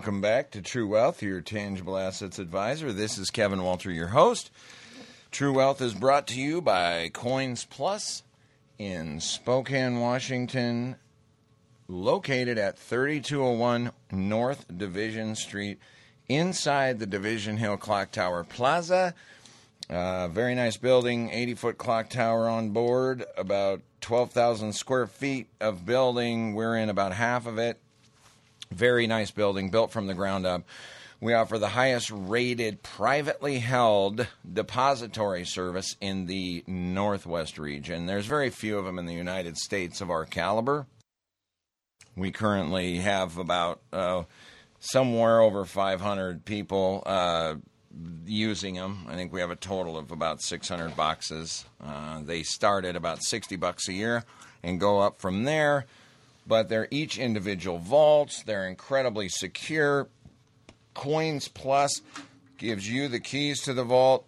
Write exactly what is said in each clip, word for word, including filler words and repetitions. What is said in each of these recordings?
Welcome back to True Wealth, your tangible assets advisor. This is Kevin Walter, your host. True Wealth is brought to you by Coins Plus in Spokane, Washington, located at thirty-two oh one North Division Street, inside the Division Hill Clock Tower Plaza. Uh, very nice building, eighty-foot clock tower on board, about twelve thousand square feet of building. We're in about half of it. Very nice building, built from the ground up. We offer the highest rated privately held depository service in the Northwest region. There's very few of them in the United States of our caliber. We currently have about uh, somewhere over five hundred people uh, using them. I think we have a total of about six hundred boxes. Uh, they start at about sixty bucks a year and go up from there. But they're each individual vaults. They're incredibly secure. Coins Plus gives you the keys to the vault.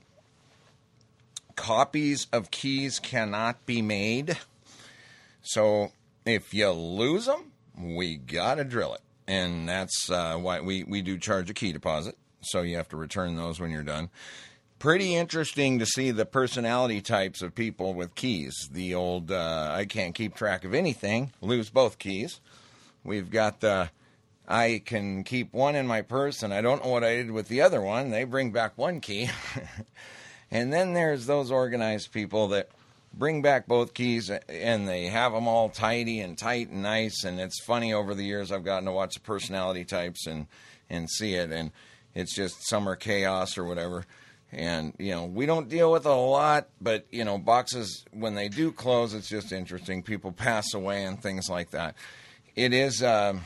Copies of keys cannot be made. So if you lose them, we got to drill it. And that's uh, why we, we do charge a key deposit. So you have to return those when you're done. Pretty interesting to see the personality types of people with keys. The old, uh, I can't keep track of anything, lose both keys. We've got the, I can keep one in my purse and I don't know what I did with the other one. They bring back one key. And then there's those organized people that bring back both keys and they have them all tidy and tight and nice. And it's funny, over the years I've gotten to watch the personality types and, and see it. And it's just summer chaos or whatever. And, you know, we don't deal with it a lot, but, you know, boxes, when they do close, it's just interesting. People pass away and things like that. It is, um,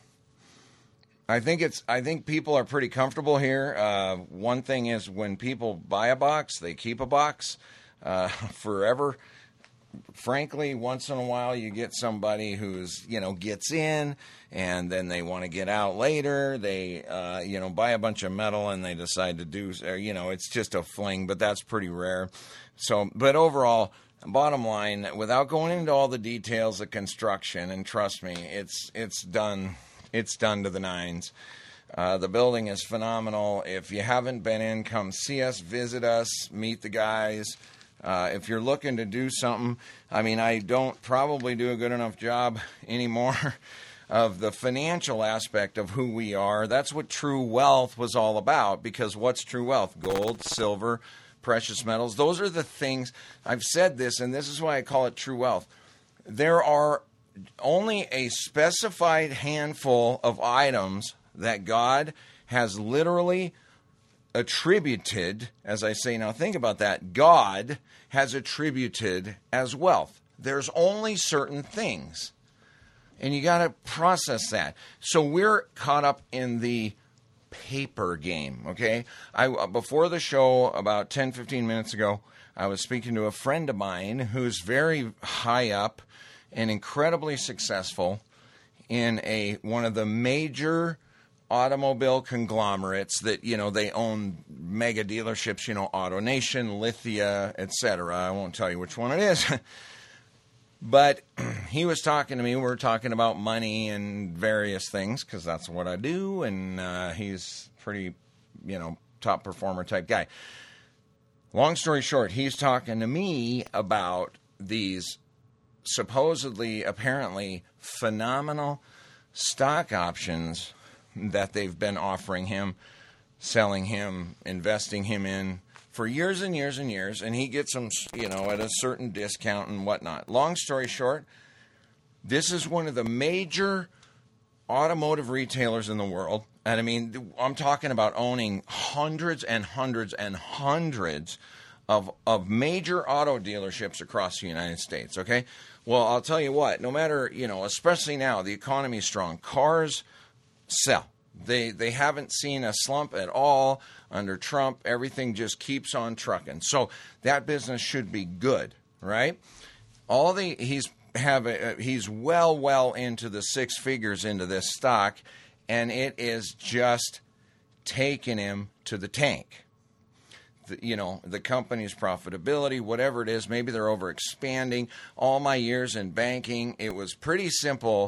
I think it's, I think people are pretty comfortable here. Uh, one thing is, when people buy a box, they keep a box uh, forever. Frankly, once in a while you get somebody who's, you know, gets in and then they want to get out later. They, uh, you know, buy a bunch of metal and they decide to do, or, you know, it's just a fling, but that's pretty rare. So, but overall, bottom line, without going into all the details of construction, and trust me, it's, it's done, it's done to the nines. Uh, the building is phenomenal. If you haven't been in, come see us, visit us, meet the guys. Uh, if you're looking to do something, I mean, I don't probably do a good enough job anymore of the financial aspect of who we are. That's what True Wealth was all about, because what's True Wealth? Gold, silver, precious metals. Those are the things. I've said this, and this is why I call it True Wealth. There are only a specified handful of items that God has literally attributed, as I say now, think about that, God has attributed as wealth. There's only certain things, and you got to process that. So we're caught up in the paper game, okay? I before the show, about ten, fifteen minutes ago, I was speaking to a friend of mine who's very high up and incredibly successful in a one of the major automobile conglomerates that, you know, they own mega dealerships, you know, AutoNation, Lithia, et cetera. I won't tell you which one it is. But he was talking to me. We were talking about money and various things, because that's what I do. And uh, he's pretty, you know, top performer type guy. Long story short, he's talking to me about these supposedly, apparently, phenomenal stock options that they've been offering him, selling him, investing him in for years and years and years, and he gets them, you know, at a certain discount and whatnot. Long story short, this is one of the major automotive retailers in the world, and I mean, I'm talking about owning hundreds and hundreds and hundreds of of major auto dealerships across the United States, okay? Well, I'll tell you what, no matter, you know, especially now, the economy is strong. Cars sell. They they haven't seen a slump at all under Trump. Everything just keeps on trucking. So that business should be good, right? All the he's have a, he's well well into the six figures into this stock, and it is just taking him to the tank. The, you know, the company's profitability, whatever it is, maybe they're over expanding. All my years in banking, it was pretty simple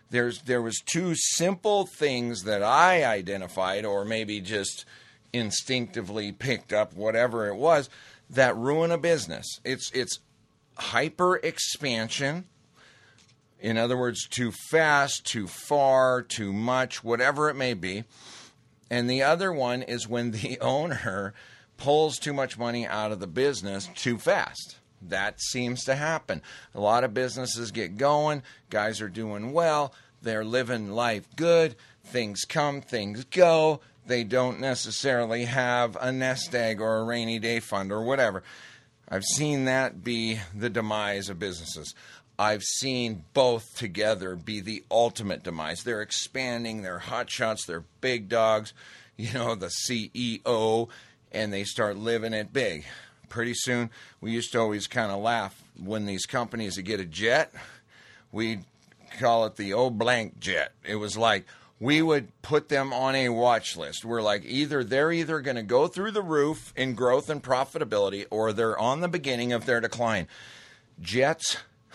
there's there was two simple things that I identified, or maybe just instinctively picked up, whatever it was, that ruin a business. It's it's hyper expansion. In other words, too fast, too far, too much, whatever it may be. And the other one is when the owner pulls too much money out of the business too fast. That seems to happen. A lot of businesses get going. Guys are doing well. They're living life good. Things come, things go. They don't necessarily have a nest egg or a rainy day fund or whatever. I've seen that be the demise of businesses. I've seen both together be the ultimate demise. They're expanding, they're hotshots, they're big dogs, you know, the C E O, and they start living it big. Pretty soon, we used to always kind of laugh when these companies would get a jet. We'd call it the old blank jet. It was like we would put them on a watch list. We're like, either they're either going to go through the roof in growth and profitability, or they're on the beginning of their decline. Jets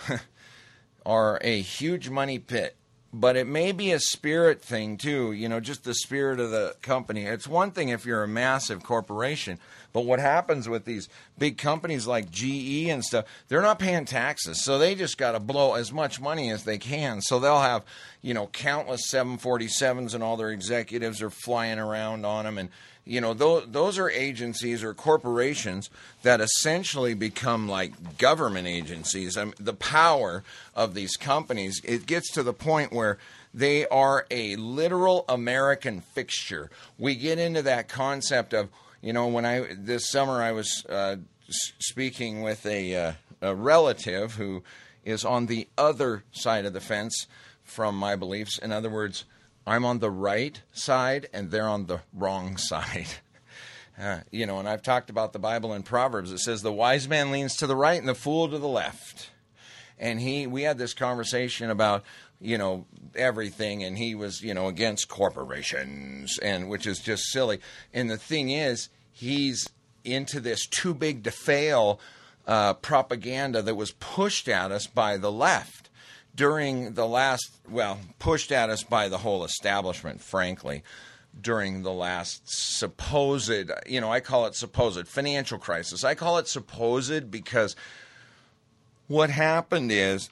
are a huge money pit, but it may be a spirit thing too, you know, just the spirit of the company. It's one thing if you're a massive corporation, but what happens with these big companies like G E and stuff, they're not paying taxes, so they just got to blow as much money as they can. So they'll have, you know, countless seven forty-sevens, and all their executives are flying around on them. And, you know, those, those are agencies or corporations that essentially become like government agencies. I mean, the power of these companies, it gets to the point where they are a literal American fixture. We get into that concept of, you know, when I this summer I was uh, speaking with a, uh, a relative who is on the other side of the fence from my beliefs. In other words, I'm on the right side and they're on the wrong side. Uh, you know, and I've talked about the Bible in Proverbs. It says the wise man leans to the right and the fool to the left. And he, we had this conversation about, you know, everything, and he was, you know, against corporations, and which is just silly. And the thing is, he's into this too big to fail uh, propaganda that was pushed at us by the left during the last, well, pushed at us by the whole establishment, frankly, during the last supposed, you know, I call it supposed financial crisis. I call it supposed because what happened is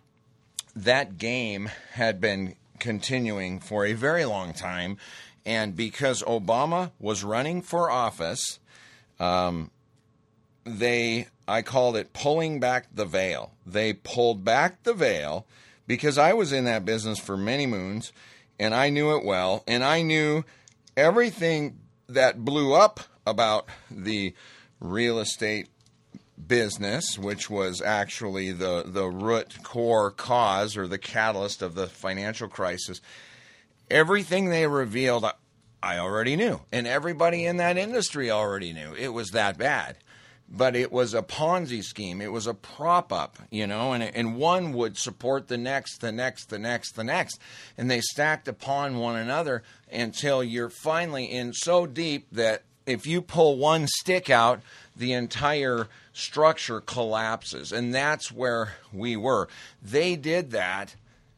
that game had been continuing for a very long time, and because Obama was running for office, um, they, I called it pulling back the veil. They pulled back the veil because I was in that business for many moons, and I knew it well, and I knew everything that blew up about the real estate business, which was actually the, the root core cause or the catalyst of the financial crisis. Everything they revealed, I already knew. And everybody in that industry already knew. It was that bad. But it was a Ponzi scheme. It was a prop up, you know, and, and one would support the next, the next, the next, the next. And they stacked upon one another until you're finally in so deep that if you pull one stick out, the entire structure collapses. And that's where we were. They did that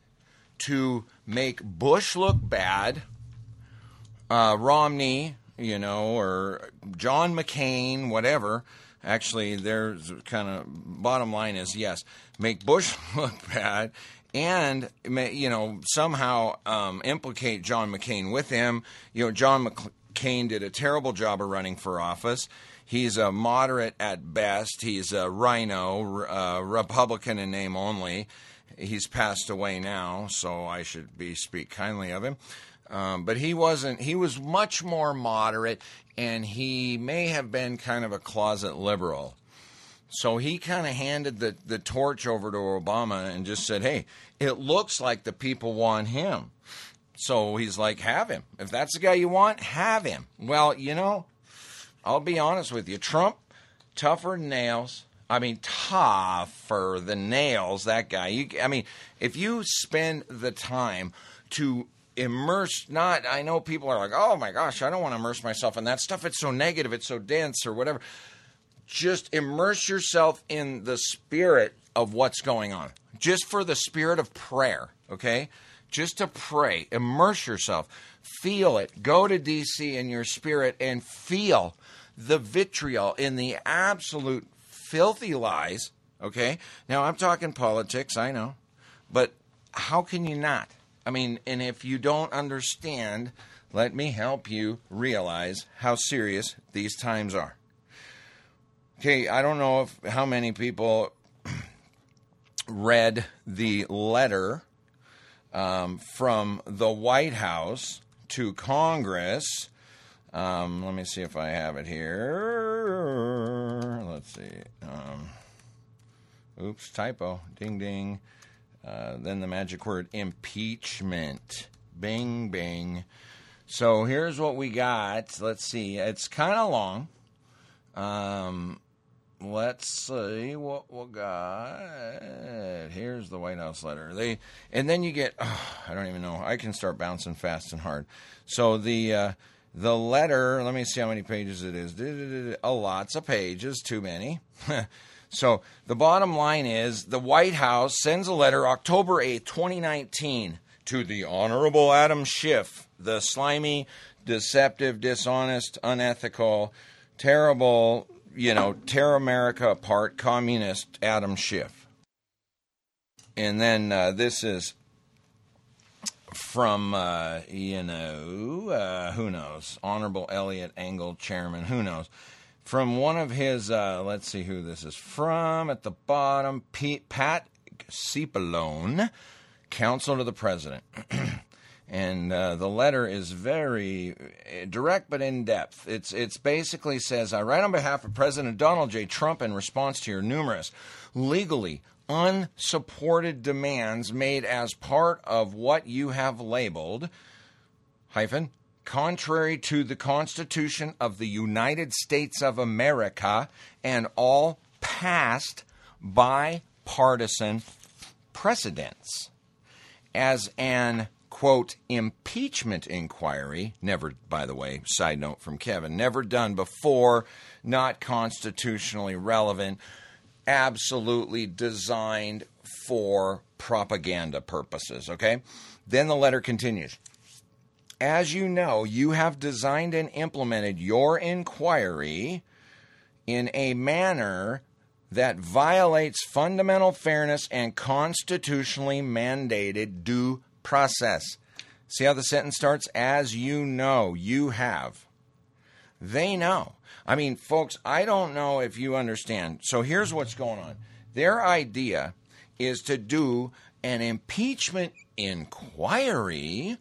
to make Bush look bad, uh, Romney, you know, or John McCain, whatever. Actually, there's kind of bottom line is, yes, make Bush look bad and, you know, somehow um, implicate John McCain with him. You know, John McCain did a terrible job of running for office. He's a moderate at best. He's a rhino, uh, Republican in name only. He's passed away now, so I should be speak kindly of him. Um, but he wasn't. He was much more moderate, and he may have been kind of a closet liberal. So he kind of handed the, the torch over to Obama and just said, hey, it looks like the people want him. So he's like, have him. If that's the guy you want, have him. Well, you know, I'll be honest with you. Trump, tougher than nails. I mean, tougher than nails, that guy. You, I mean, if you spend the time to immerse, not, I know people are like, oh my gosh, I don't want to immerse myself in that stuff. It's so negative. It's so dense or whatever. Just immerse yourself in the spirit of what's going on. Just for the spirit of prayer, okay? just to pray, immerse yourself, feel it, go to D C in your spirit and feel the vitriol in the absolute filthy lies, okay? Now, I'm talking politics, I know, but how can you not? I mean, and if you don't understand, let me help you realize how serious these times are. Okay, I don't know if how many people read the letter um, from the White House to Congress. Um, let me see if I have it here. Let's see. Um, oops, typo. Ding, ding. Uh, then the magic word, impeachment. Bing, bing. So here's what we got. Let's see. It's kind of long. Um, let's see what we got. Here's the White House letter. They and then you get. Oh, I don't even know. I can start bouncing fast and hard. So the uh, the letter. Let me see how many pages it is. Oh, lots of pages. Too many. So the bottom line is the White House sends a letter October eighth, twenty nineteen to the Honorable Adam Schiff, the slimy, deceptive, dishonest, unethical, terrible, you know, tear America apart, communist Adam Schiff. And then uh, this is from, uh, you know, uh, who knows, Honorable Elliot Engel, Chairman, who knows. From one of his, uh, let's see who this is from, at the bottom, Pete, Pat Cipollone, counsel to the president. And uh, the letter is very direct but in-depth. It's it's basically says, I write on behalf of President Donald J. Trump in response to your numerous legally unsupported demands made as part of what you have labeled, hyphen, contrary to the Constitution of the United States of America and all past bipartisan precedents. As an, quote, impeachment inquiry, never, by the way, side note from Kevin, never done before, not constitutionally relevant, absolutely designed for propaganda purposes, okay? Then the letter continues. As you know, you have designed and implemented your inquiry in a manner that violates fundamental fairness and constitutionally mandated due process. See how the sentence starts? As you know, you have. They know. I mean, folks, I don't know if you understand. So here's what's going on. Their idea is to do an impeachment inquiry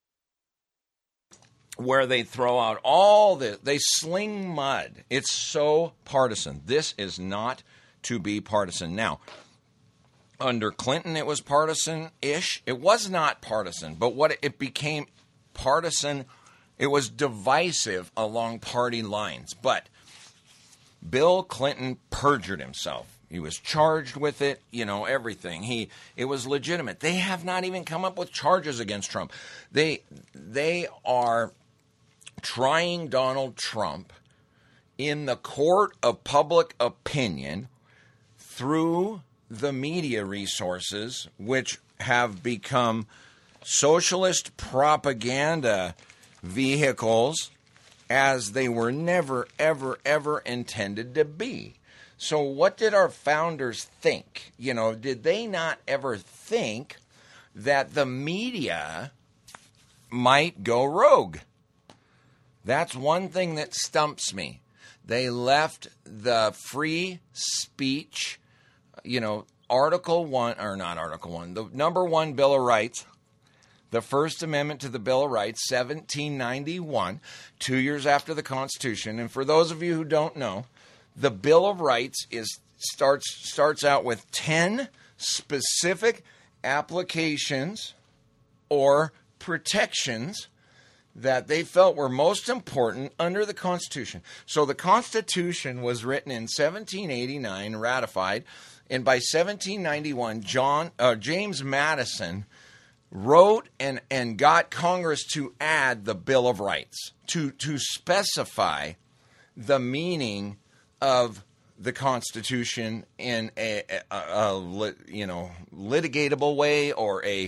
where they throw out all the, they sling mud. It's so partisan. This is not to be partisan. Now, under Clinton, it was partisan-ish. It was not partisan, but what it became partisan, it was divisive along party lines. But Bill Clinton perjured himself. He was charged with it, you know, everything. He it was legitimate. They have not even come up with charges against Trump. They they are trying Donald Trump in the court of public opinion through the media resources, which have become socialist propaganda vehicles as they were never, ever, ever intended to be. So what did our founders think? You know, did they not ever think that the media might go rogue? That's one thing that stumps me. They left the free speech, you know, Article one, or not Article one, the number one Bill of Rights, the First Amendment to the Bill of Rights, seventeen ninety-one, two years after the Constitution. And for those of you who don't know, the Bill of Rights is starts starts out with ten specific applications or protections that they felt were most important under the Constitution. So the Constitution was written in seventeen eighty-nine, ratified, and by seventeen ninety-one, John uh, James Madison wrote and, and got Congress to add the Bill of Rights, to, to specify the meaning of the Constitution in a, a, a, a you know litigatable way or a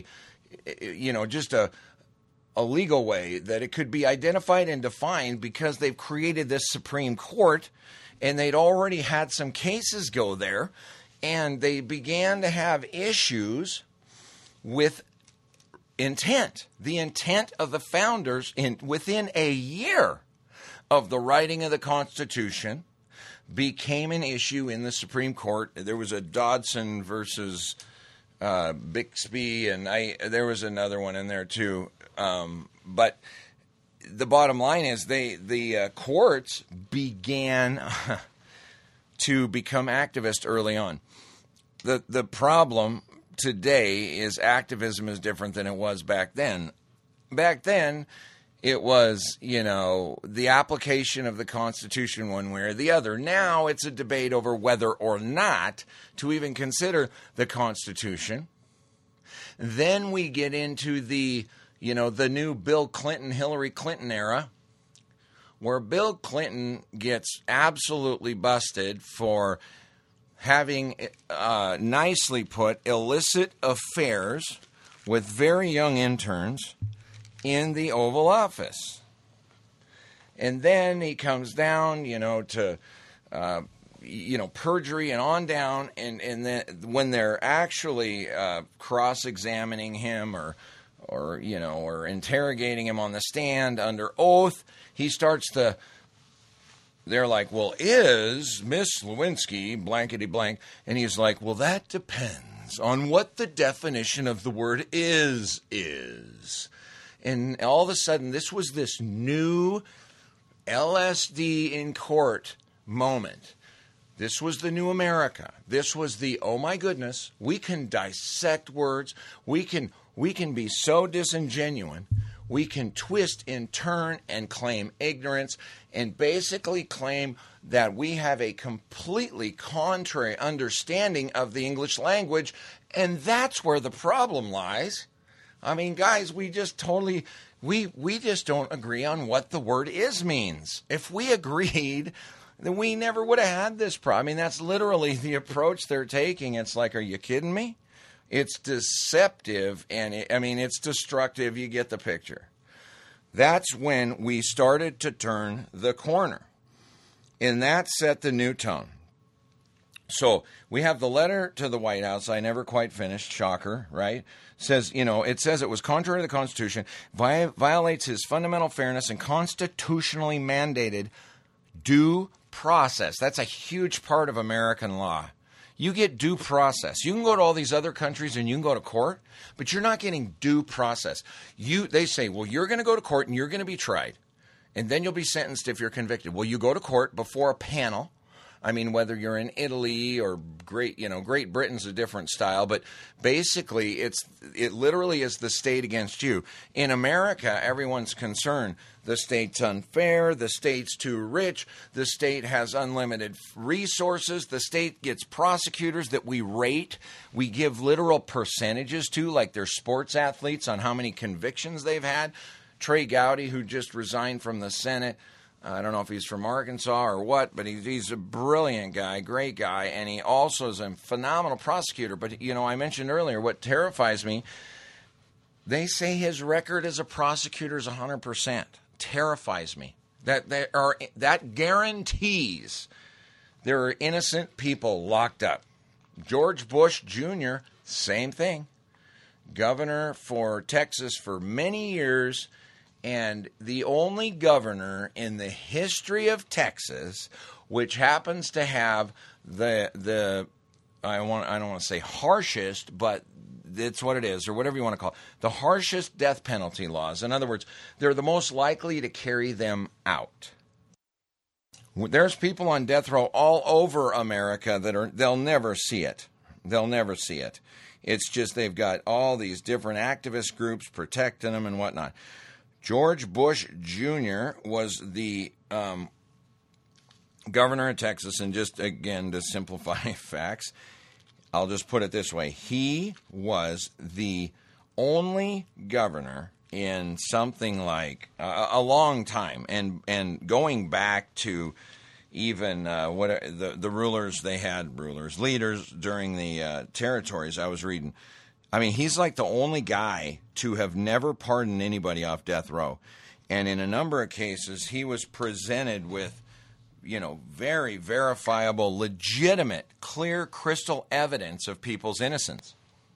you know, just a a legal way that it could be identified and defined, because they've created this Supreme Court, and they'd already had some cases go there, and they began to have issues with intent. The intent of the founders, in within a year of the writing of the Constitution, became an issue in the Supreme Court. There was a Dodson versus uh, Bixby, and I there was another one in there too. Um, but the bottom line is they the uh, courts began to become activist early on. The the problem today is activism is different than it was back then. Back then, it was, you know, the application of the Constitution one way or the other. Now it's a debate over whether or not to even consider the Constitution. Then we get into the, you know, the new Bill Clinton, Hillary Clinton era, where Bill Clinton gets absolutely busted for having, uh, nicely put, illicit affairs with very young interns in the Oval Office. And then he comes down, you know, to, uh, you know, perjury and on down. And, and then when they're actually uh, cross-examining him or, or, you know, or interrogating him on the stand under oath, he starts to, they're like, well, is Miss Lewinsky blankety blank? And he's like, well, that depends on what the definition of the word is is. And all of a sudden, this was this new L S D in court moment. This was the new America. This was the, oh my goodness, we can dissect words. We can we can be so disingenuous. We can twist and turn and claim ignorance and basically claim that we have a completely contrary understanding of the English language. And that's where the problem lies. I mean, guys, we just totally, we we just don't agree on what the word is means. If we agreed, then we never would have had this problem. I mean, that's literally the approach they're taking. It's like, are you kidding me? It's deceptive, and it, I mean, it's destructive. You get the picture. That's when we started to turn the corner, and that set the new tone. So we have the letter to the White House. I never quite finished. Shocker, right? Says, you know, it says it was contrary to the Constitution, vi- violates his fundamental fairness and constitutionally mandated due process. That's a huge part of American law. You get due process. You can go to all these other countries and you can go to court, but you're not getting due process. You, they say, well, you're going to go to court and you're going to be tried, and then you'll be sentenced if you're convicted. Well, you go to court before a panel. I mean, whether you're in Italy or Great, you know, Great Britain's a different style, but basically it's it literally is the state against you. In America, everyone's concerned. The state's unfair, the state's too rich, the state has unlimited resources, the state gets prosecutors that we rate, we give literal percentages to, like they're sports athletes, on how many convictions they've had. Trey Gowdy, who just resigned from the Senate, I don't know if he's from Arkansas or what, but he's, he's a brilliant guy, great guy, and he also is a phenomenal prosecutor. But, you know, I mentioned earlier, what terrifies me, they say his record as a prosecutor is one hundred percent. Terrifies me. That there are that guarantees there are innocent people locked up. George Bush Junior, same thing. Governor for Texas for many years, and the only governor in the history of Texas which happens to have the the I want I don't want to say harshest, but it's what it is, or whatever you want to call it, the harshest death penalty laws. In other words, they're the most likely to carry them out. There's people on death row all over America that are they'll never see it. They'll never see it. It's just they've got all these different activist groups protecting them and whatnot. George Bush Junior was the um, governor of Texas, and just, again, to simplify facts, I'll just put it this way. He was the only governor in something like uh, a long time, and and going back to even uh, what the the rulers they had, rulers, leaders during the uh, territories. I was reading I mean, he's like the only guy to have never pardoned anybody off death row. And in a number of cases, he was presented with, you know, very verifiable, legitimate, clear, crystal evidence of people's innocence.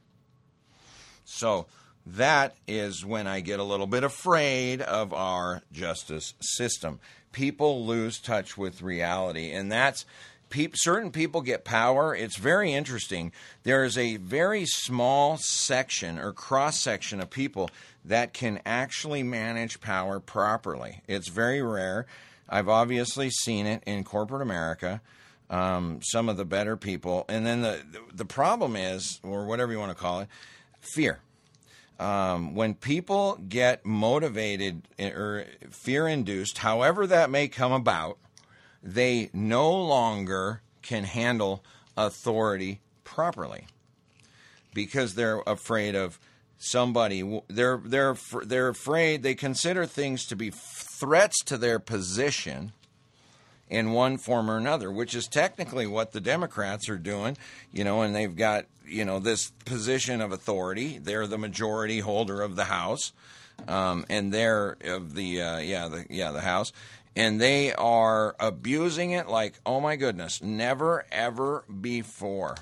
So that is when I get a little bit afraid of our justice system. People lose touch with reality, and that's pe- certain people get power. It's very interesting. There is a very small section or cross-section of people that can actually manage power properly. It's very rare. I've obviously seen it in corporate America, um, some of the better people. And then the the problem is, or whatever you want to call it, fear. Um, when people get motivated or fear-induced, however that may come about, they no longer can handle authority properly because they're afraid of somebody. They're they're they're afraid. They consider things to be threats to their position in one form or another, which is technically what the Democrats are doing, you know, and they've got, you know, this position of authority. They're the majority holder of the House, um, and they're of the, uh, yeah, the, yeah, the House, and they are abusing it like, oh my goodness, never, ever before.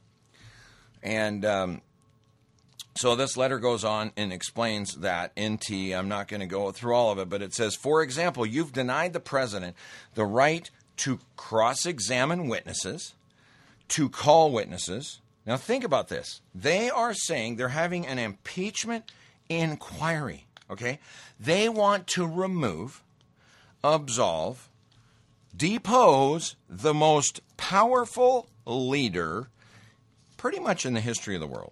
And, um, So this letter goes on and explains that in T. I'm not going to go through all of it, but it says, for example, you've denied the president the right to cross-examine witnesses, to call witnesses. Now think about this. They are saying they're having an impeachment inquiry, okay? They want to remove, absolve, depose the most powerful leader pretty much in the history of the world.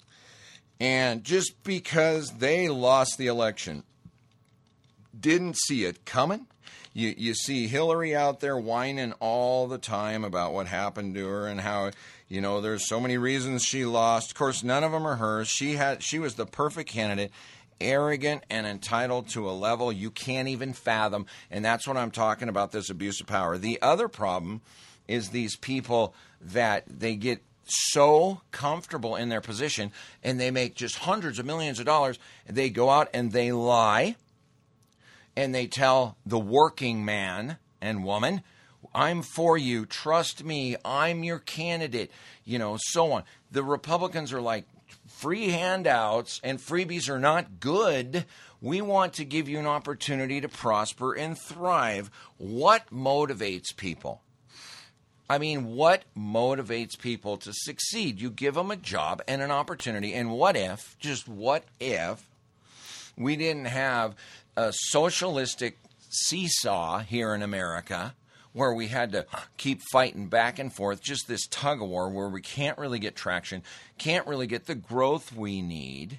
And just because they lost the election, didn't see it coming. You you see Hillary out there whining all the time about what happened to her and how, you know, there's so many reasons she lost. Of course, none of them are hers. She had she was the perfect candidate, arrogant and entitled to a level you can't even fathom. And that's what I'm talking about, this abuse of power. The other problem is these people that they get so comfortable in their position and they make just hundreds of millions of dollars. They go out and they lie and they tell the working man and woman, I'm for you, trust me, I'm your candidate, you know, so on. The Republicans are like, free handouts and freebies are not good. We want to give you an opportunity to prosper and thrive. What motivates people? I mean, what motivates people to succeed? You give them a job and an opportunity. And what if, just what if, we didn't have a socialistic seesaw here in America where we had to keep fighting back and forth, just this tug of war where we can't really get traction, can't really get the growth we need?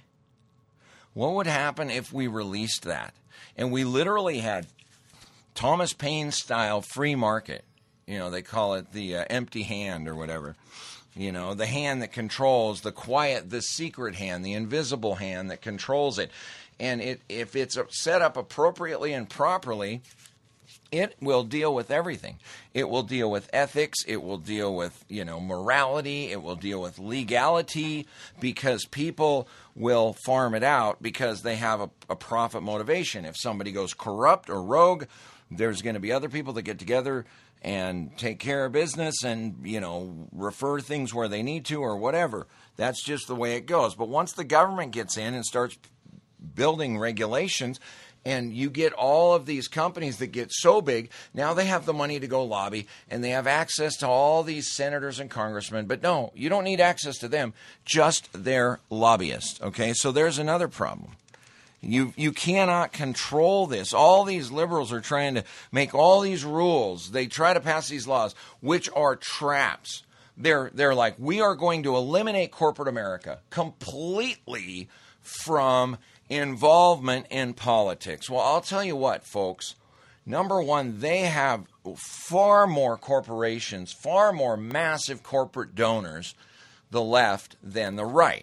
What would happen if we released that? And we literally had Thomas Paine style free market. You know, they call it the uh, empty hand or whatever. You know, the hand that controls, the quiet, the secret hand, the invisible hand that controls it. And it, if it's set up appropriately and properly, it will deal with everything. It will deal with ethics. It will deal with, you know, morality. It will deal with legality, because people will farm it out because they have a, a profit motivation. If somebody goes corrupt or rogue, there's going to be other people that get together and take care of business and, you know, refer things where they need to or whatever. That's just the way it goes. But once the government gets in and starts building regulations, and you get all of these companies that get so big, now they have the money to go lobby, and they have access to all these senators and congressmen. But no, you don't need access to them, just their lobbyists, okay? So there's another problem. You you cannot control this. All these liberals are trying to make all these rules. They try to pass these laws, which are traps. They're they're like, we are going to eliminate corporate America completely from involvement in politics. Well, I'll tell you what, folks. Number one, they have far more corporations, far more massive corporate donors, the left, than the right,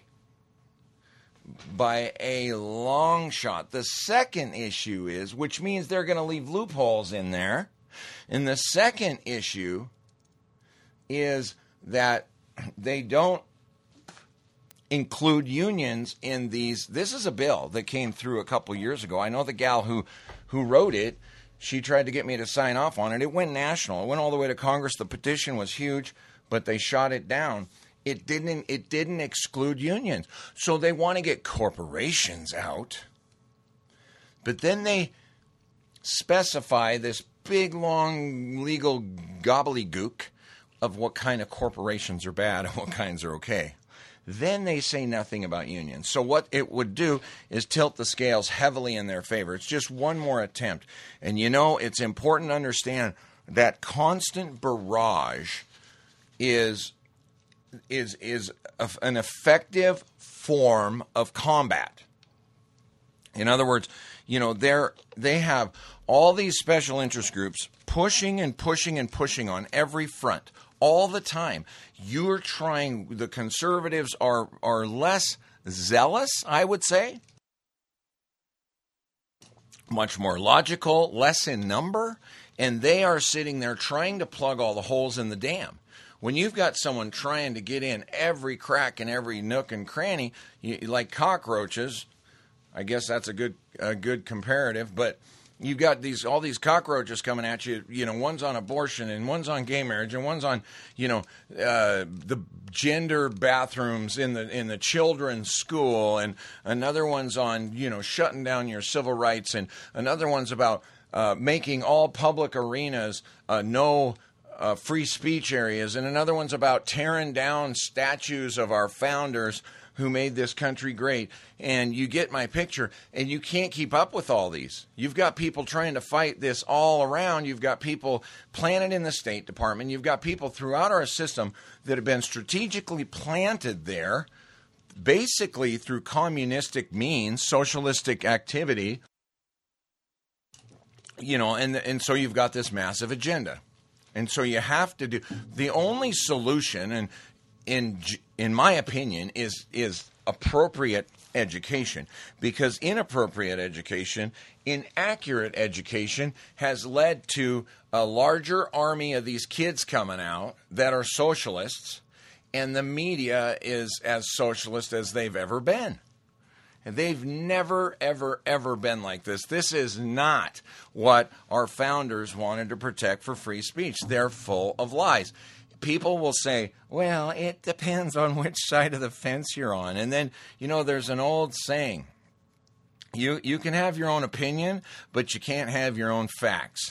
by a long shot. The second issue is, which means they're going to leave loopholes in there. And the second issue is that they don't include unions in these. This is a bill that came through a couple years ago. I know the gal who, who wrote it. She tried to get me to sign off on it. It went national. It went all the way to Congress. The petition was huge, but they shot it down. It didn't. It didn't exclude unions. So they want to get corporations out, but then they specify this big, long legal gobbledygook of what kind of corporations are bad and what kinds are okay. Then they say nothing about unions. So what it would do is tilt the scales heavily in their favor. It's just one more attempt. And you know, it's important to understand that constant barrage is is is a, an effective form of combat. In other words, you know, they're they have all these special interest groups pushing and pushing and pushing on every front all the time. You're trying, the conservatives are are less zealous, I would say, much more logical, less in number, and they are sitting there trying to plug all the holes in the dam. When you've got someone trying to get in every crack and every nook and cranny, you, like cockroaches, I guess that's a good a good comparative, but you've got these all these cockroaches coming at you. You know, one's on abortion and one's on gay marriage and one's on, you know, uh, the gender bathrooms in the in the children's school, and another one's on, you know, shutting down your civil rights, and another one's about uh, making all public arenas uh, no uh, free speech areas, and another one's about tearing down statues of our founders who made this country great. And you get my picture, and you can't keep up with all these. You've got people trying to fight this all around. You've got people planted in the State Department. You've got people throughout our system that have been strategically planted there, basically through communistic means, socialistic activity, you know, and, and so you've got this massive agenda. And so you have to do, the only solution, and in in my opinion, is is appropriate education, because inappropriate education, inaccurate education has led to a larger army of these kids coming out that are socialists, and the media is as socialist as they've ever been. And they've never, ever, ever been like this. This is not what our founders wanted to protect for free speech. They're full of lies. People will say, well, it depends on which side of the fence you're on. And then, you know, there's an old saying, you you can have your own opinion, but you can't have your own facts.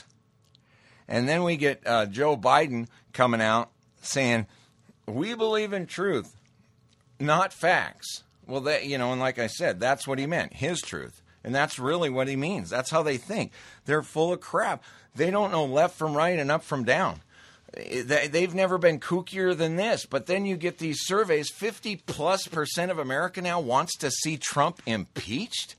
And then we get uh, Joe Biden coming out saying, we believe in truth, not facts. Well, that, you know, and like I said, that's what he meant, his truth. And that's really what he means. That's how they think. They're full of crap. They don't know left from right and up from down. They've never been kookier than this. But then you get these surveys, fifty plus percent of America now wants to see Trump impeached.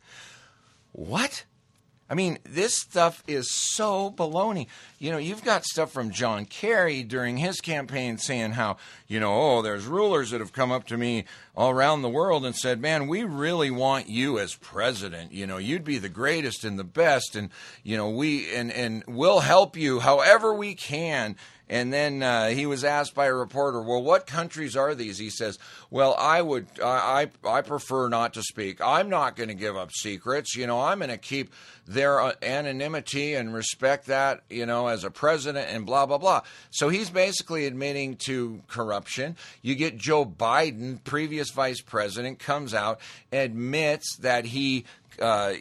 What? I mean, this stuff is so baloney. You know, you've got stuff from John Kerry during his campaign saying how, you know, oh, there's rulers that have come up to me all around the world and said, man, we really want you as president. You know, you'd be the greatest and the best. And, you know, we and, and we'll help you however we can. And then uh, he was asked by a reporter, well, what countries are these? He says, well, I would, I, I, I prefer not to speak. I'm not going to give up secrets. You know, I'm going to keep their anonymity and respect that, you know, as a president and blah, blah, blah. So he's basically admitting to corruption. You get Joe Biden, previous vice president, comes out, admits that he uh,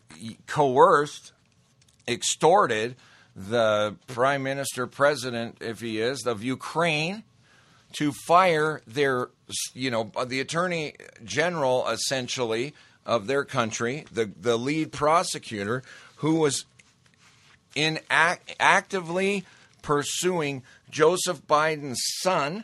coerced, extorted the prime minister, president, if he is, of Ukraine, to fire their, you know, the attorney general, essentially, of their country, the, the lead prosecutor, who was in act, actively pursuing Joseph Biden's son.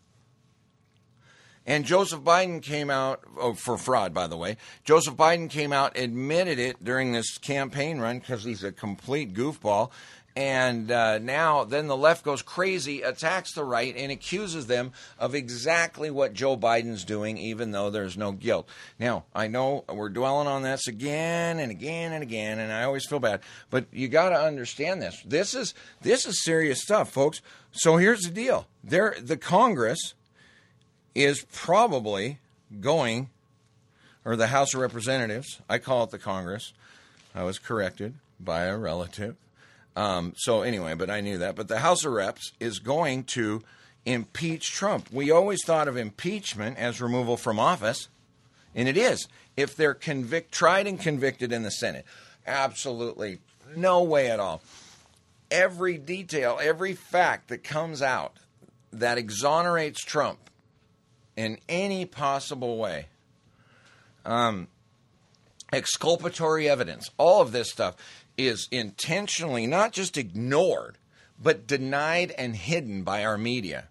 And Joseph Biden came out, oh, for fraud, by the way. Joseph Biden came out, admitted it during this campaign run because he's a complete goofball. And uh, now then the left goes crazy, attacks the right, and accuses them of exactly what Joe Biden's doing, even though there's no guilt. Now, I know we're dwelling on this again and again and again, and I always feel bad. But you got to understand this. This is this is serious stuff, folks. So here's the deal. There, the Congress is probably going, or the House of Representatives, I call it the Congress. I was corrected by a relative. Um, so anyway, but I knew that. But the House of Reps is going to impeach Trump. We always thought of impeachment as removal from office, and it is. If they're convict, tried and convicted in the Senate, absolutely no way at all. Every detail, every fact that comes out that exonerates Trump in any possible way, um, exculpatory evidence, all of this stuff is intentionally not just ignored, but denied and hidden by our media.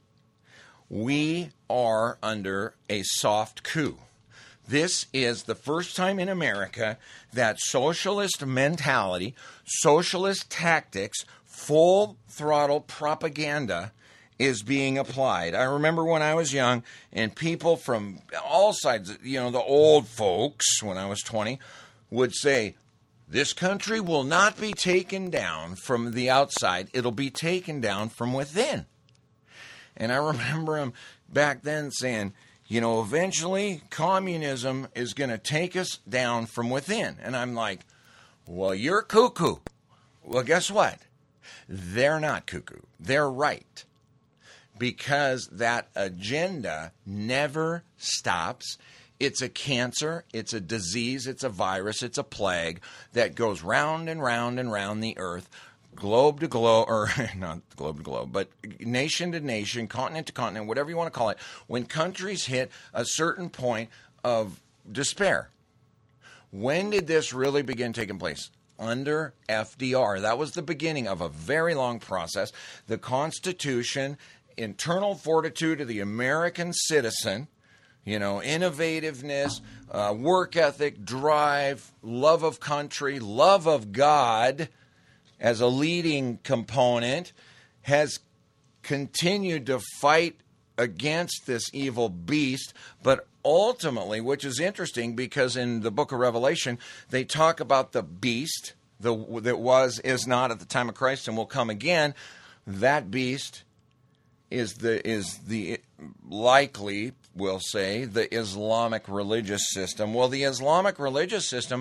We are under a soft coup. This is the first time in America that socialist mentality, socialist tactics, full throttle propaganda is being applied. I remember when I was young and people from all sides, you know, the old folks when I was twenty would say, this country will not be taken down from the outside. It'll be taken down from within. And I remember them back then saying, you know, eventually communism is going to take us down from within. And I'm like, well, you're cuckoo. Well, guess what? They're not cuckoo. They're right. Because that agenda never stops. It's a cancer, it's a disease, it's a virus, it's a plague that goes round and round and round the earth, globe to globe, or not globe to globe, but nation to nation, continent to continent, whatever you want to call it, when countries hit a certain point of despair. When did this really begin taking place? Under F D R. That was the beginning of a very long process. The Constitution, internal fortitude of the American citizen, you know, innovativeness, uh, work ethic, drive, love of country, love of God as a leading component has continued to fight against this evil beast. But ultimately, which is interesting because in the book of Revelation, they talk about the beast the, that was, is not at the time of Christ and will come again. That beast is the is the likely, we'll say, the Islamic religious system. Well, the Islamic religious system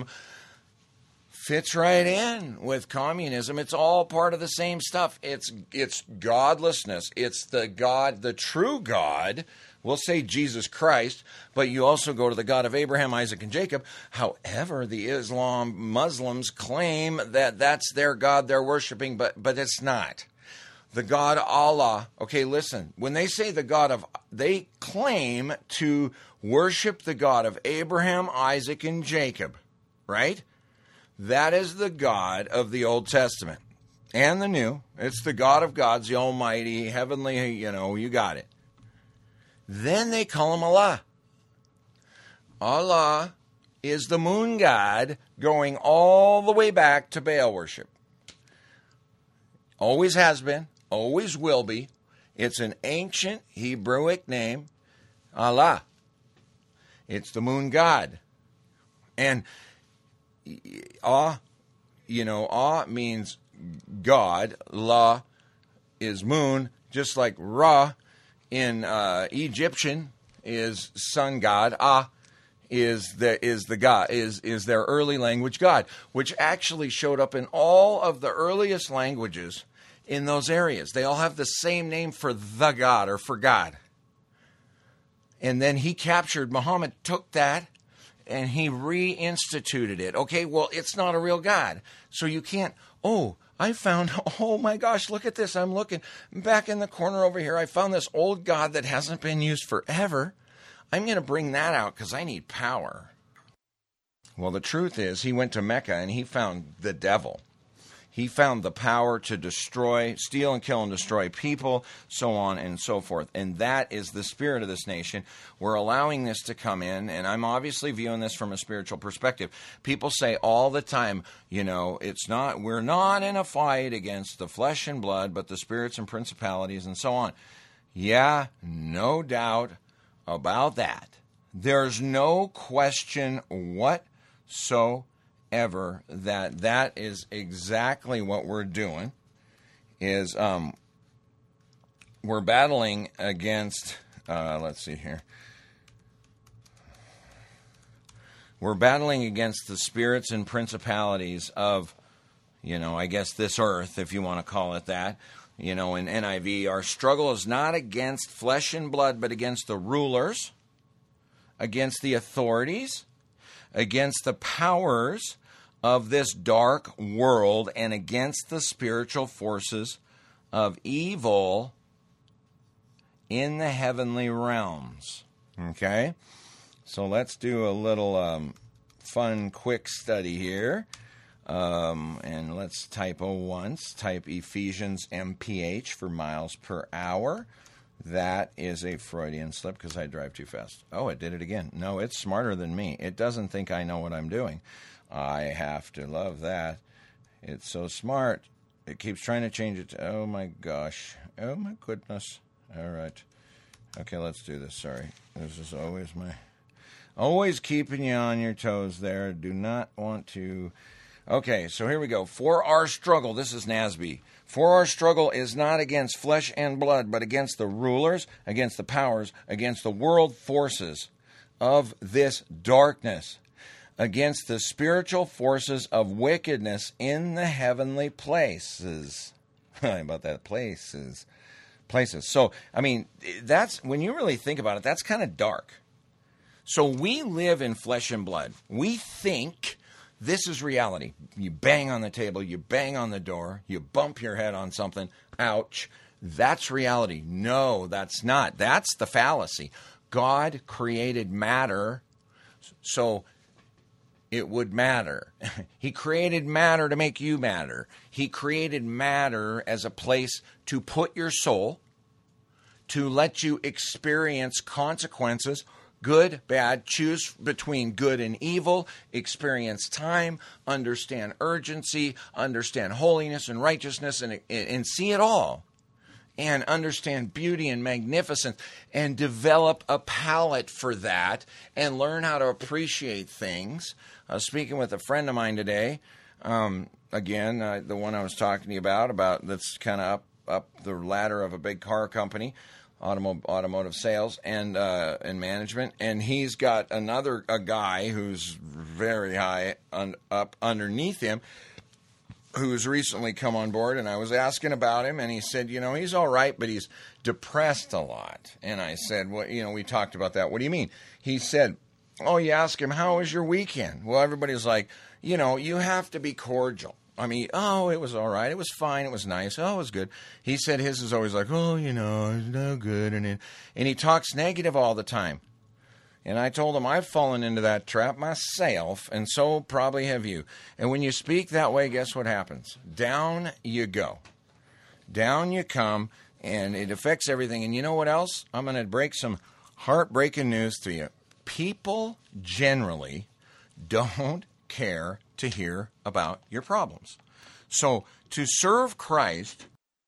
fits right in with communism. It's all part of the same stuff. It's it's godlessness. It's the God, the true God. We'll say Jesus Christ, but you also go to the God of Abraham, Isaac, and Jacob. However, the Islam Muslims claim that that's their God they're worshiping, but but it's not. The God Allah, okay, listen, when they say the God of, they claim to worship the God of Abraham, Isaac, and Jacob, right? That is the God of the Old Testament and the New. It's the God of gods, the Almighty, heavenly, you know, you got it. Then they call him Allah. Allah is the moon god going all the way back to Baal worship. Always has been. Always will be. It's an ancient Hebrewic name, Allah. It's the moon god. And Ah, you know, Ah means God. La is moon, just like Ra in uh, Egyptian is sun god. Ah is the is the god is is their early language god, which actually showed up in all of the earliest languages in those areas. They all have the same name for the God or for God. And then he captured, Muhammad took that and he reinstituted it. Okay, well, it's not a real God. So you can't, oh, I found, oh my gosh, look at this. I'm looking back in the corner over here. I found this old God that hasn't been used forever. I'm going to bring that out because I need power. Well, the truth is he went to Mecca and he found the devil. He found the power to destroy, steal and kill and destroy people, so on and so forth. And that is the spirit of this nation. We're allowing this to come in, and I'm obviously viewing this from a spiritual perspective. People say all the time, you know, it's not, we're not in a fight against the flesh and blood, but the spirits and principalities and so on. Yeah, no doubt about that. There's no question whatsoever. Ever that that is exactly what we're doing is um, we're battling against uh, let's see here We're battling against the spirits and principalities of, you know, I guess this earth, if you want to call it that. You know, in N I V, our struggle is not against flesh and blood, but against the rulers, against the authorities, against the powers of this dark world, and against the spiritual forces of evil in the heavenly realms. Okay? So let's do a little um, fun, quick study here. Um, and let's typo once. Type Ephesians M P H for miles per hour. That is a Freudian slip because I drive too fast. Oh, it did it again. No, it's smarter than me. It doesn't think I know what I'm doing. I have to love that. It's so smart. It keeps trying to change it. To, oh, my gosh. Oh, my goodness. All right. Okay, let's do this. Sorry. This is always my... Always keeping you on your toes there. Do not want to... Okay, so here we go. For our struggle, this is N A S B. For our struggle is not against flesh and blood, but against the rulers, against the powers, against the world forces of this darkness, against the spiritual forces of wickedness in the heavenly places. How about that? Places. Places. So, I mean, that's, when you really think about it, that's kind of dark. So we live in flesh and blood. We think... This is reality. You bang on the table, you bang on the door, you bump your head on something, ouch. That's reality. No, that's not. That's the fallacy. God created matter so it would matter. He created matter to make you matter. He created matter as a place to put your soul, to let you experience consequences. Good, bad, choose between good and evil, experience time, understand urgency, understand holiness and righteousness, and, and see it all. And understand beauty and magnificence, and develop a palate for that, and learn how to appreciate things. I was speaking with a friend of mine today, um, again, uh, the one I was talking to you about, about that's kind of up, up the ladder of a big car company. Automo- automotive sales and uh, and management, and he's got another a guy who's very high un- up underneath him, who's recently come on board. And I was asking about him, and he said, you know, he's all right, but he's depressed a lot. And I said, well, you know, we talked about that. What do you mean? He said, oh, you ask him, how was your weekend? Well, everybody's like, you know, you have to be cordial. I mean, oh, it was all right. It was fine. It was nice. Oh, it was good. He said his is always like, oh, you know, it's no good. And, it, and he talks negative all the time. And I told him I've fallen into that trap myself, and so probably have you. And when you speak that way, guess what happens? Down you go. Down you come, and it affects everything. And you know what else? I'm going to break some heartbreaking news to you. People generally don't care to hear about your problems. So to serve Christ,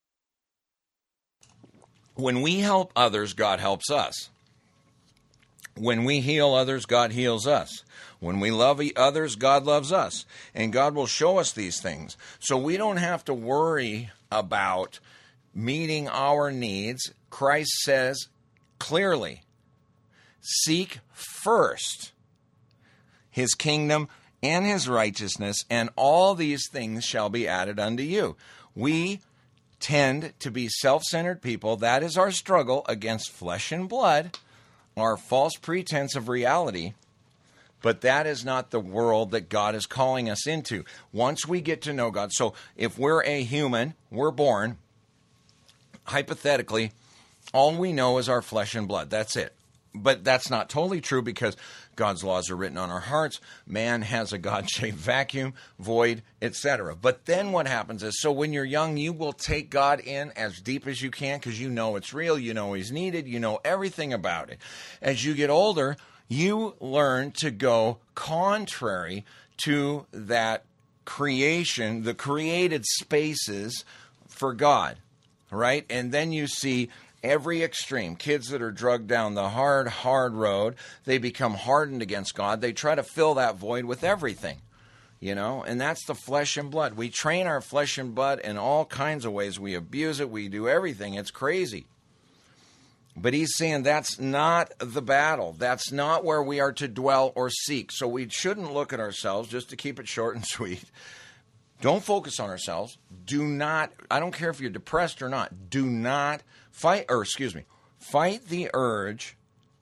when we help others, God helps us. When we heal others, God heals us. When we love others, God loves us. And God will show us these things. So we don't have to worry about meeting our needs. Christ says clearly, seek first His kingdom and His righteousness, and all these things shall be added unto you. We tend to be self-centered people. That is our struggle against flesh and blood, our false pretense of reality. But that is not the world that God is calling us into. Once we get to know God, so if we're a human, we're born, hypothetically, all we know is our flesh and blood. That's it. But that's not totally true because God's laws are written on our hearts. Man has a God-shaped vacuum, void, et cetera. But then what happens is, so when you're young, you will take God in as deep as you can because you know it's real, you know He's needed, you know everything about it. As you get older, you learn to go contrary to that creation, the created spaces for God, right? And then you see every extreme. Kids that are drugged down the hard, hard road, they become hardened against God. They try to fill that void with everything, you know, and that's the flesh and blood. We train our flesh and blood in all kinds of ways. We abuse it. We do everything. It's crazy. But he's saying that's not the battle. That's not where we are to dwell or seek. So we shouldn't look at ourselves, just to keep it short and sweet. Don't focus on ourselves. Do not, I don't care if you're depressed or not, do not fight, or excuse me, fight the urge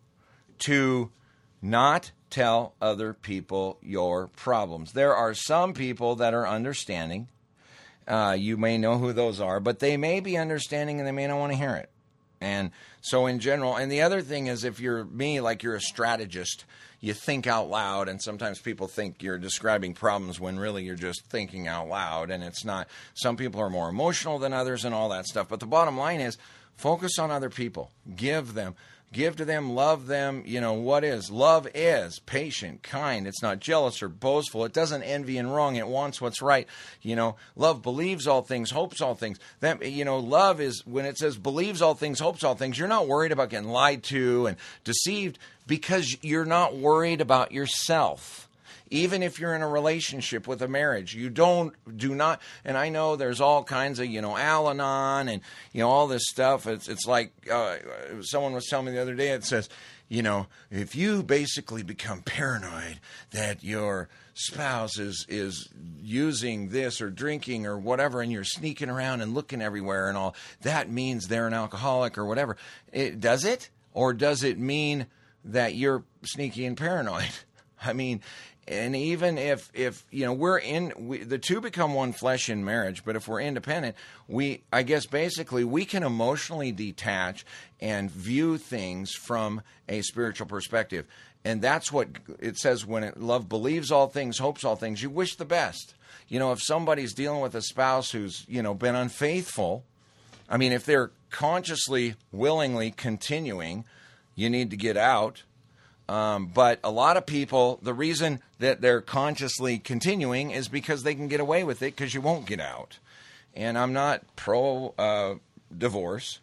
to not tell other people your problems. There are some people that are understanding. Uh, you may know who those are, but they may be understanding and they may not want to hear it. And so in general, and the other thing is, if you're me, like you're a strategist, you think out loud, and sometimes people think you're describing problems when really you're just thinking out loud, and it's not. Some people are more emotional than others and all that stuff. But the bottom line is, focus on other people. Give them. Give to them, love them. You know, what is? Love is patient, kind. It's not jealous or boastful. It doesn't envy and wrong. It wants what's right. You know, love believes all things, hopes all things. That, you know, love is, when it says believes all things, hopes all things, you're not worried about getting lied to and deceived because you're not worried about yourself. Even if you're in a relationship with a marriage, you don't, do not, and I know there's all kinds of, you know, Al-Anon and, you know, all this stuff. It's it's like, uh, someone was telling me the other day, it says, you know, if you basically become paranoid that your spouse is, is using this or drinking or whatever, and you're sneaking around and looking everywhere and all, that means they're an alcoholic or whatever. It, does it? Or does it mean that you're sneaky and paranoid? I mean, and even if, if you know, we're in, we, the two become one flesh in marriage, but if we're independent, we, I guess basically we can emotionally detach and view things from a spiritual perspective. And that's what it says when it, love believes all things, hopes all things. You wish the best. You know, if somebody's dealing with a spouse who's, you know, been unfaithful, I mean, if they're consciously, willingly continuing, you need to get out. Um, but a lot of people, the reason that they're consciously continuing is because they can get away with it because you won't get out. And I'm not pro uh, divorce,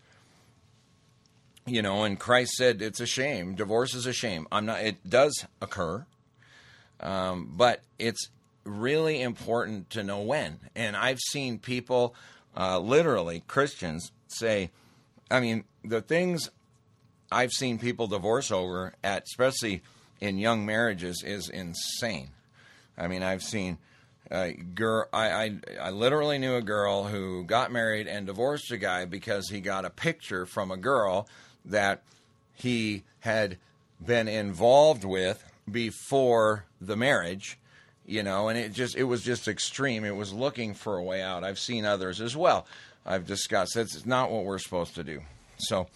you know, and Christ said it's a shame. Divorce is a shame. I'm not, it does occur, um, but it's really important to know when. And I've seen people, uh, literally Christians, say, I mean, the things I've seen people divorce over, at especially in young marriages, is insane. I mean, I've seen uh, girl. I, I I literally knew a girl who got married and divorced a guy because he got a picture from a girl that he had been involved with before the marriage, you know, and it just it was just extreme. It was looking for a way out. I've seen others as well. I've discussed that's not what we're supposed to do. So.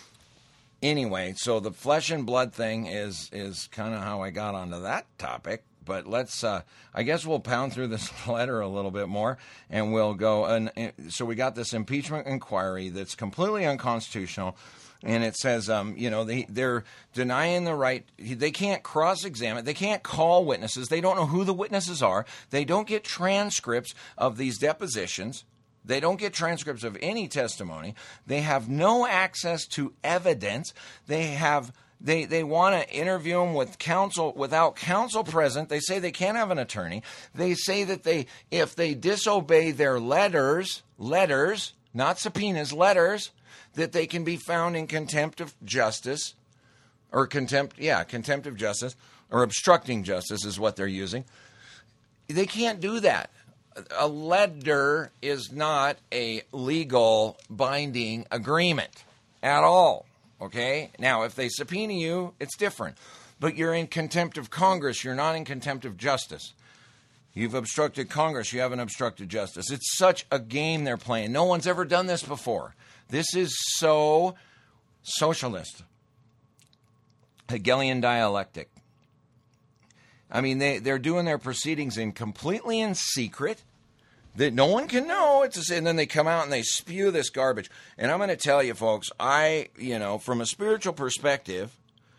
Anyway, so the flesh and blood thing is is kind of how I got onto that topic. But let's, uh, I guess we'll pound through this letter a little bit more, and we'll go. And, and so we got this impeachment inquiry that's completely unconstitutional, and it says, um, you know, they they're denying the right. They can't cross-examine. They can't call witnesses. They don't know who the witnesses are. They don't get transcripts of these depositions. They don't get transcripts of any testimony. They have no access to evidence. They have they they want to interview them with counsel without counsel present. They say they can't have an attorney. They say that they if they disobey their letters, letters, not subpoenas, letters, that they can be found in contempt of justice or contempt, yeah, contempt of justice or obstructing justice is what they're using. They can't do that. A letter is not a legal binding agreement at all, okay? Now, if they subpoena you, it's different. But you're in contempt of Congress. You're not in contempt of justice. You've obstructed Congress. You haven't obstructed justice. It's such a game they're playing. No one's ever done this before. This is so socialist. Hegelian dialectic. I mean, they, they're doing their proceedings in completely in secret that no one can know. It's just, and then they come out and they spew this garbage. And I'm going to tell you, folks, I, you know, from a spiritual perspective,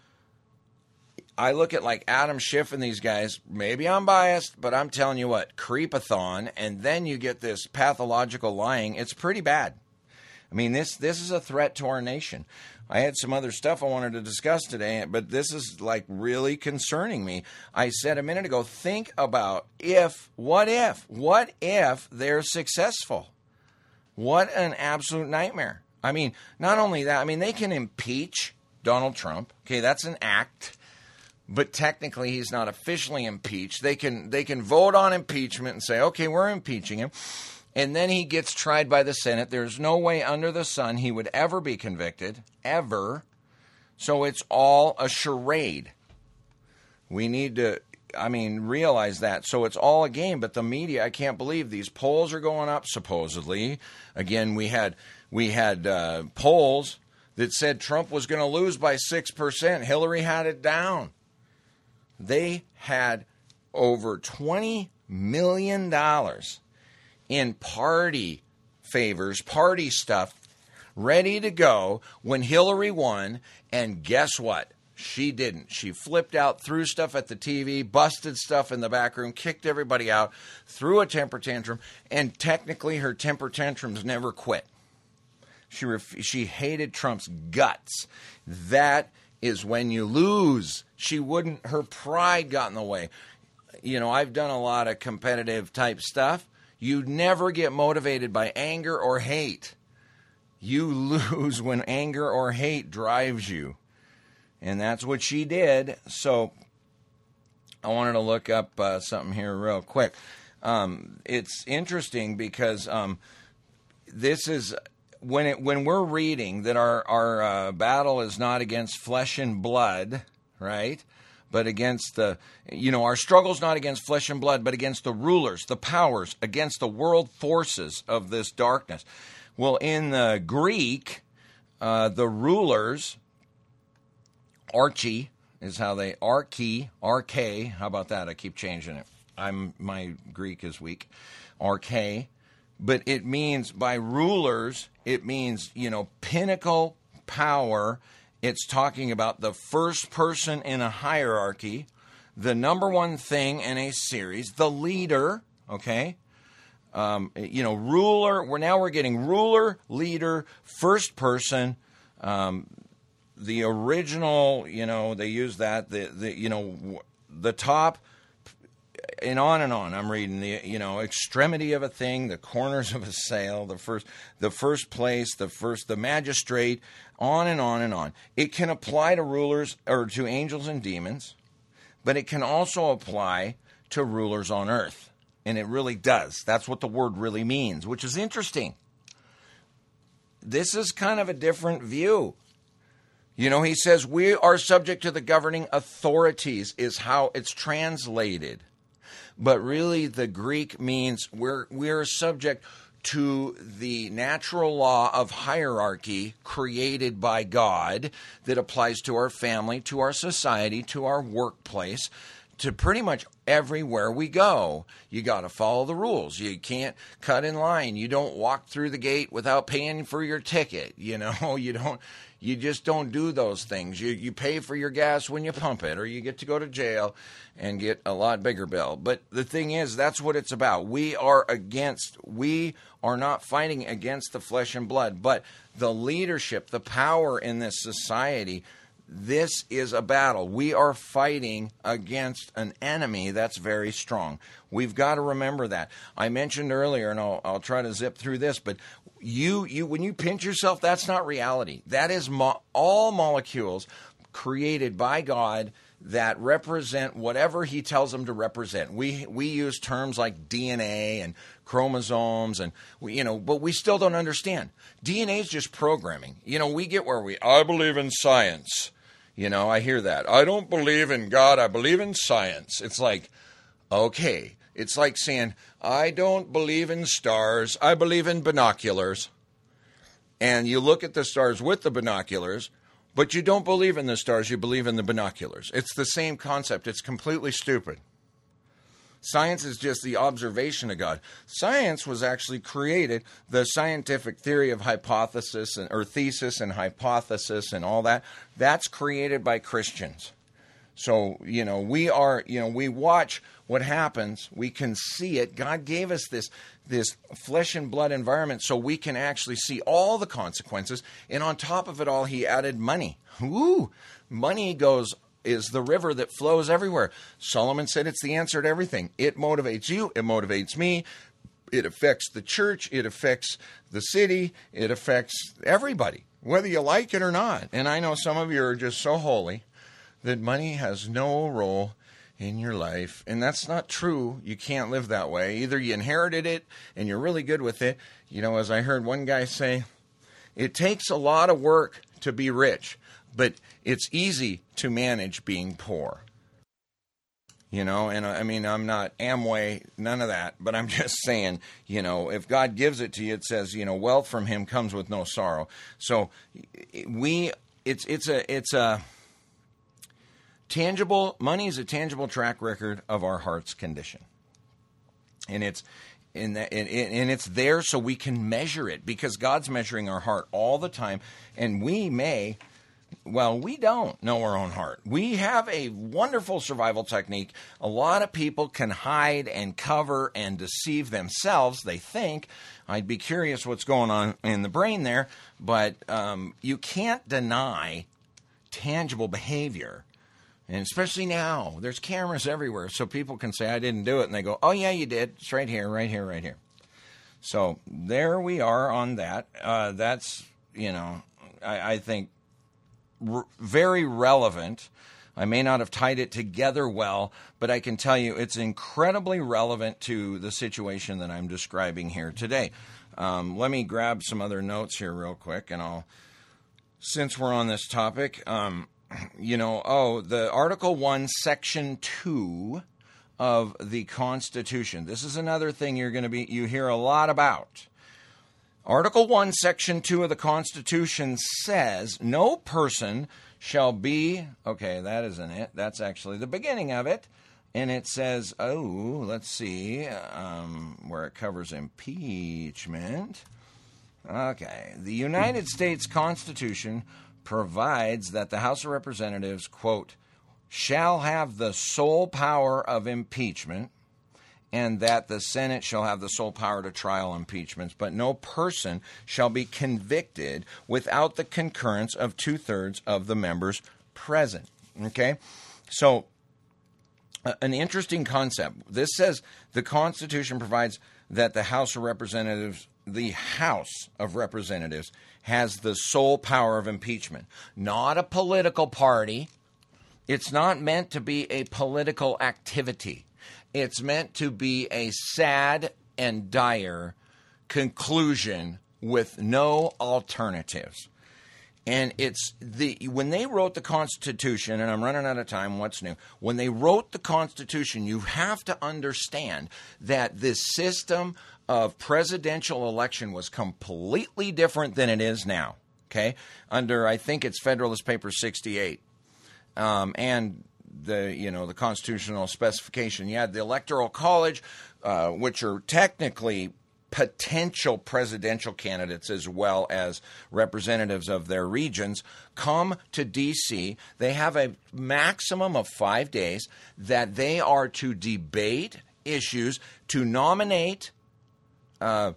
I look at like Adam Schiff and these guys. Maybe I'm biased, but I'm telling you what, creepathon, and then you get this pathological lying. It's pretty bad. I mean, this this is a threat to our nation. I had some other stuff I wanted to discuss today, but this is like really concerning me. I said a minute ago, think about if, what if, what if they're successful? What an absolute nightmare. I mean, not only that, I mean, they can impeach Donald Trump. Okay, that's an act. But technically, he's not officially impeached. They can they can vote on impeachment and say, okay, we're impeaching him. And then he gets tried by the Senate. There's no way under the sun he would ever be convicted, ever. So it's all a charade. We need to, I mean, realize that. So it's all a game. But the media, I can't believe these polls are going up, supposedly. Again, we had we had uh, polls that said Trump was going to lose by six percent. Hillary had it down. They had over twenty million dollars in party favors, party stuff, ready to go when Hillary won. And guess what? She didn't. She flipped out, threw stuff at the T V, busted stuff in the back room, kicked everybody out, threw a temper tantrum, and technically her temper tantrums never quit. She ref- she hated Trump's guts. That is when you lose. She wouldn't, her pride got in the way. You know, I've done a lot of competitive type stuff. You never get motivated by anger or hate. You lose when anger or hate drives you. And that's what she did. So I wanted to look up uh, something here real quick. Um, it's interesting because um, this is when it when we're reading that our our uh, battle is not against flesh and blood, right? But against the, you know, our struggle's not against flesh and blood, but against the rulers, the powers, against the world forces of this darkness. Well, in the Greek, uh, the rulers, archi is how they, archi, arche, how about that? I keep changing it. I'm my Greek is weak. Arche, but it means by rulers, it means, you know, pinnacle power. It's talking about the first person in a hierarchy, the number one thing in a series, the leader, okay? Um, you know, ruler, we're now we're getting ruler, leader, first person, um, the original, you know, they use that, the, the you know, the top, and on and on. I'm reading the, you know, extremity of a thing, the corners of a sail, the first, the first place, the first, the magistrate, on and on and on. It can apply to rulers or to angels and demons, but it can also apply to rulers on earth. And it really does. That's what the word really means, which is interesting. This is kind of a different view. You know, he says we are subject to the governing authorities is how it's translated. But really the Greek means we're we're subject to the natural law of hierarchy created by God that applies to our family, to our society, to our workplace, to pretty much everywhere we go. You got to follow the rules. You can't cut in line. You don't walk through the gate without paying for your ticket. You know, you don't. You just don't do those things. You you pay for your gas when you pump it, or you get to go to jail and get a lot bigger bill. But the thing is, that's what it's about. We are against, we are not fighting against the flesh and blood, but the leadership, the power in this society, this is a battle. We are fighting against an enemy that's very strong. We've got to remember that. I mentioned earlier, and I'll, I'll try to zip through this, but you, you, when you pinch yourself, that's not reality. That is mo- all molecules created by God that represent whatever he tells them to represent. We we use terms like D N A and chromosomes, and we, you know, but we still don't understand. D N A is just programming. You know, we get where we, I believe in science. You know, I hear that. I don't believe in God. I believe in science. It's like, okay. It's like saying, I don't believe in stars. I believe in binoculars. And you look at the stars with the binoculars, but you don't believe in the stars. You believe in the binoculars. It's the same concept. It's completely stupid. Science is just the observation of God. Science was actually created, the scientific theory of hypothesis and, or thesis and hypothesis and all that, that's created by Christians. So, you know, we are, you know, we watch what happens. We can see it. God gave us this, this flesh and blood environment so we can actually see all the consequences. And on top of it all, he added money. Woo! Money goes is the river that flows everywhere. Solomon said it's the answer to everything. It motivates you. It motivates me. It affects the church. It affects the city. It affects everybody, whether you like it or not. And I know some of you are just so holy that money has no role in your life. And that's not true. You can't live that way. Either you inherited it and you're really good with it. You know, as I heard one guy say, it takes a lot of work to be rich, but it's easy to manage being poor. You know, and I mean, I'm not Amway, none of that, but I'm just saying, you know, if God gives it to you, it says, you know, wealth from him comes with no sorrow. So we, it's, it's a, it's a tangible, money is a tangible track record of our heart's condition. And it's, in that, and, and it's there so we can measure it, because God's measuring our heart all the time. And we may, well, we don't know our own heart. We have a wonderful survival technique. A lot of people can hide and cover and deceive themselves, they think. I'd be curious what's going on in the brain there, but um, you can't deny tangible behavior. And especially now, there's cameras everywhere, so people can say, I didn't do it, and they go, oh, yeah, you did. It's right here, right here, right here. So there we are on that. Uh, that's, you know, I, I think r- very relevant. I may not have tied it together well, but I can tell you it's incredibly relevant to the situation that I'm describing here today. Um, let me grab some other notes here real quick, and I'll, since we're on this topic, um, you know, oh, the Article one, Section two of the Constitution. This is another thing you're going to be, you hear a lot about. Article one, Section two of the Constitution says, no person shall be, okay, that isn't it. That's actually the beginning of it. And it says, oh, let's see, um, where it covers impeachment. Okay, the United States Constitution provides that the House of Representatives, quote, shall have the sole power of impeachment, and that the Senate shall have the sole power to trial impeachments, but no person shall be convicted without the concurrence of two-thirds of the members present. Okay? So, uh, an interesting concept. This says the Constitution provides that the House of Representatives, the House of Representatives, has the sole power of impeachment. Not a political party. It's not meant to be a political activity. It's meant to be a sad and dire conclusion with no alternatives. And it's the when they wrote the Constitution, and I'm running out of time, what's new? When they wrote the Constitution, you have to understand that this system of presidential election was completely different than it is now, okay? Under, I think it's Federalist Paper sixty-eight. Um, and the, you know, the constitutional specification. You had the Electoral College, uh, which are technically potential presidential candidates as well as representatives of their regions, come to D C. They have a maximum of five days that they are to debate issues, to nominate uh,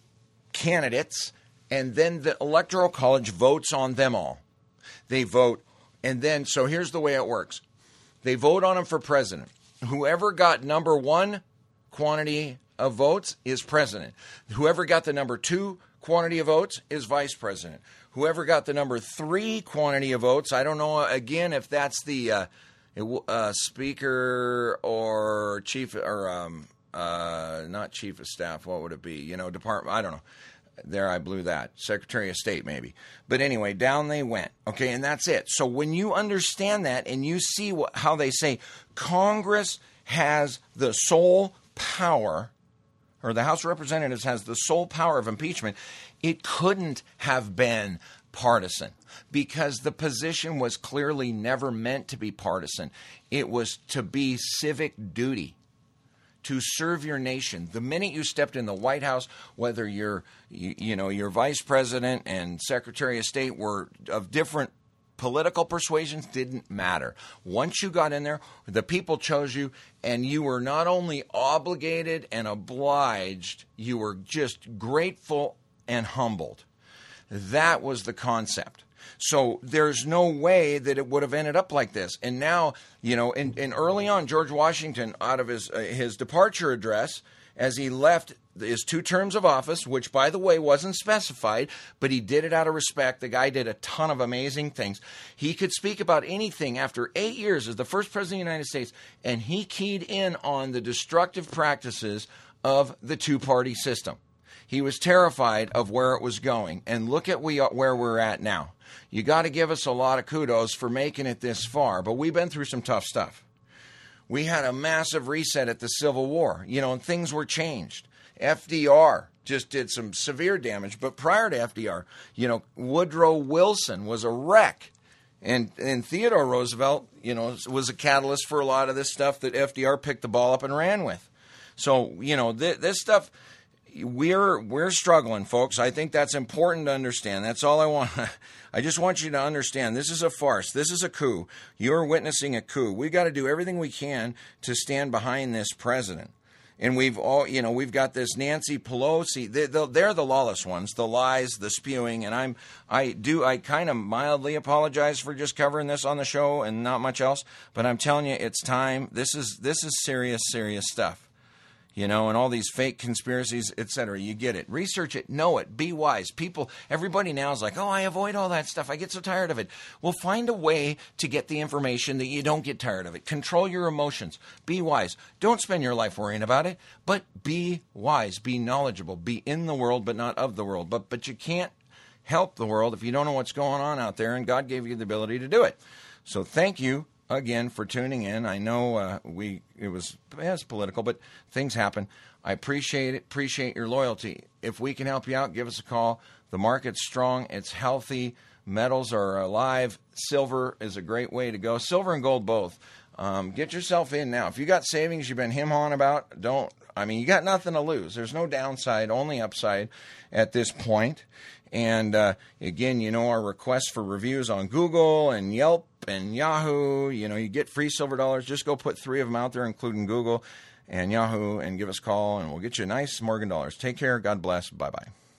candidates, and then the Electoral College votes on them all. They vote, and then, so here's the way it works. They vote on them for president. Whoever got number one quantity of votes is president. Whoever got the number two quantity of votes is vice president. Whoever got the number three quantity of votes, I don't know, again, if that's the uh, uh, speaker or chief, or um, uh, not chief of staff, what would it be? You know, department, I don't know. There, I blew that. Secretary of State, maybe. But anyway, down they went. Okay, and that's it. So when you understand that and you see what, how they say Congress has the sole power, or the House of Representatives has the sole power of impeachment, it couldn't have been partisan, because the position was clearly never meant to be partisan. It was to be civic duty, to serve your nation. The minute you stepped in the White House, whether you're, you, you know, your vice president and Secretary of State were of different political persuasions, didn't matter. Once you got in there, the people chose you, and you were not only obligated and obliged, you were just grateful and humbled. That was the concept. So there's no way that it would have ended up like this. And now, you know, and, and early on, George Washington, out of his uh, his departure address, as he left his two terms of office, which, by the way, wasn't specified, but he did it out of respect. The guy did a ton of amazing things. He could speak about anything after eight years as the first president of the United States, and he keyed in on the destructive practices of the two-party system. He was terrified of where it was going. And look at we where we're at now. You got to give us a lot of kudos for making it this far, but we've been through some tough stuff. We had a massive reset at the Civil War, you know, and things were changed. F D R just did some severe damage, but prior to F D R, you know, Woodrow Wilson was a wreck. And and Theodore Roosevelt, you know, was a catalyst for a lot of this stuff that F D R picked the ball up and ran with. So, you know, th- this stuff, we're we're struggling, folks. I think that's important to understand. That's all I want. I just want you to understand this is a farce. This is a coup. You're witnessing a coup. We've got to do everything we can to stand behind this president. And we've all, you know, we've got this Nancy Pelosi. They, they're the lawless ones, the lies, the spewing. And I'm, I do, I kind of mildly apologize for just covering this on the show and not much else. But I'm telling you, it's time. This is this is serious, serious stuff. You know, and all these fake conspiracies, et cetera. You get it. Research it. Know it. Be wise. People, everybody now is like, oh, I avoid all that stuff. I get so tired of it. Well, find a way to get the information that you don't get tired of it. Control your emotions. Be wise. Don't spend your life worrying about it, but be wise. Be knowledgeable. Be in the world, but not of the world. But, but you can't help the world if you don't know what's going on out there, and God gave you the ability to do it. So thank you again for tuning in. I know uh, we it was as political, but things happen. I appreciate it. Appreciate your loyalty. If we can help you out, give us a call. The market's strong. It's healthy. Metals are alive. Silver is a great way to go. Silver and gold both. Um, get yourself in now. If you got savings you've been him-hawing about, don't. I mean, you got nothing to lose. There's no downside, only upside at this point. And uh, again, you know, our requests for reviews on Google and Yelp and Yahoo, you know, you get free silver dollars. Just go put three of them out there, including Google and Yahoo, and give us a call, and we'll get you a nice Morgan dollars. Take care. God bless. Bye-bye.